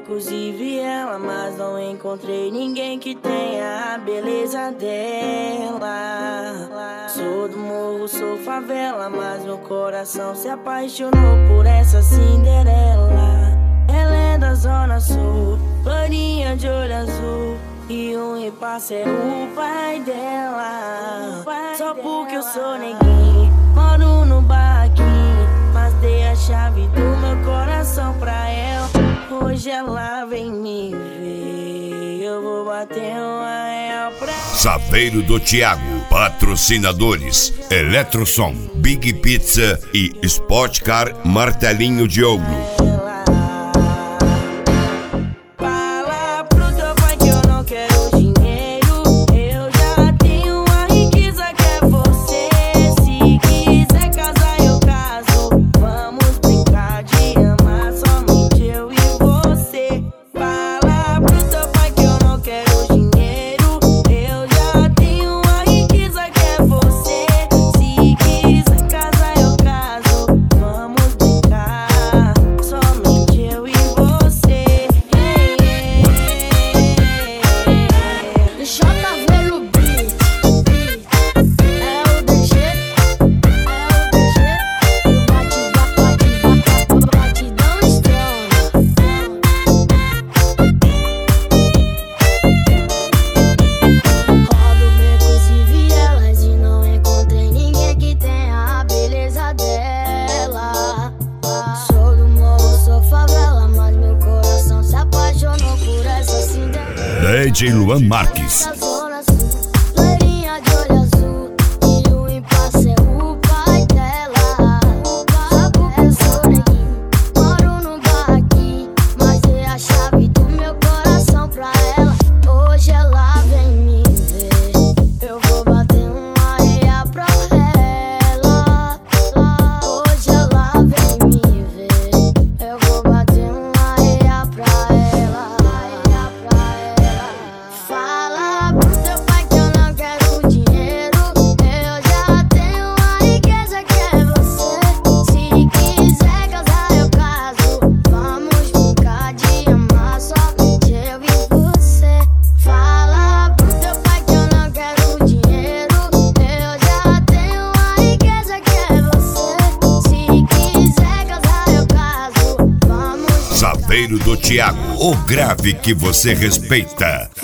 becos e viela, mas não encontrei ninguém que tenha a beleza dela. Sou do morro, sou favela, mas meu coração se apaixonou por essa Cinderela. Ela é da zona sul, loirinha de olho azul, e um repasse é o pai dela. Só porque eu sou neguinho, moro no barraquinho, mas dei a chave do meu coração pra ela. Hoje ela vem me ver, eu vou bater uma real pra ela. Zaveiro do Thiago, patrocinadores Eletrosom, Big Pizza e Sportcar Martelinho de Ouro. DJ Luan Marques. Zaveiro do Thiago, o grave que você respeita.